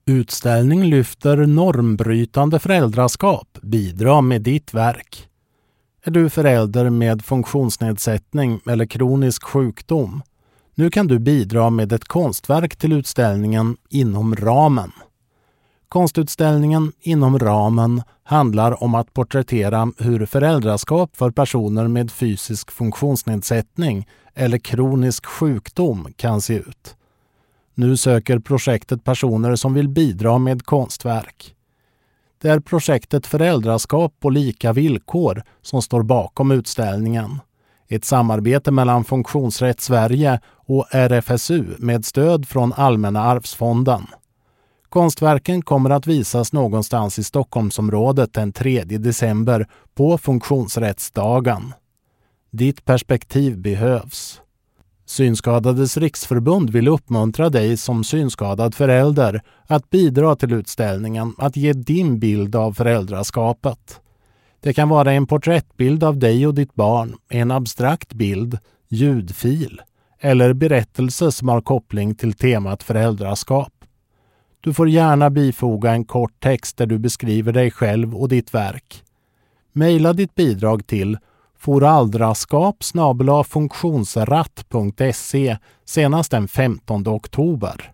Utställning lyfter normbrytande föräldraskap. Bidra med ditt verk. Är du förälder med funktionsnedsättning eller kronisk sjukdom? Nu kan du bidra med ett konstverk till utställningen Inom ramen. Konstutställningen Inom ramen handlar om att porträttera hur föräldraskap för personer med fysisk funktionsnedsättning eller kronisk sjukdom kan se ut. Nu söker projektet personer som vill bidra med konstverk. Det är projektet Föräldraskap på lika villkor som står bakom utställningen. Ett samarbete mellan Funktionsrätt Sverige och RFSU med stöd från Allmänna arvsfonden. Konstverken kommer att visas någonstans i Stockholmsområdet den 3 december på Funktionsrättsdagen. Ditt perspektiv behövs. Synskadades riksförbund vill uppmuntra dig som synskadad förälder att bidra till utställningen, att ge din bild av föräldraskapet. Det kan vara en porträttbild av dig och ditt barn, en abstrakt bild, ljudfil eller berättelse som har koppling till temat föräldraskap. Du får gärna bifoga en kort text där du beskriver dig själv och ditt verk. Maila ditt bidrag till foraldraskap@funktionsratt.se senast den 15 oktober.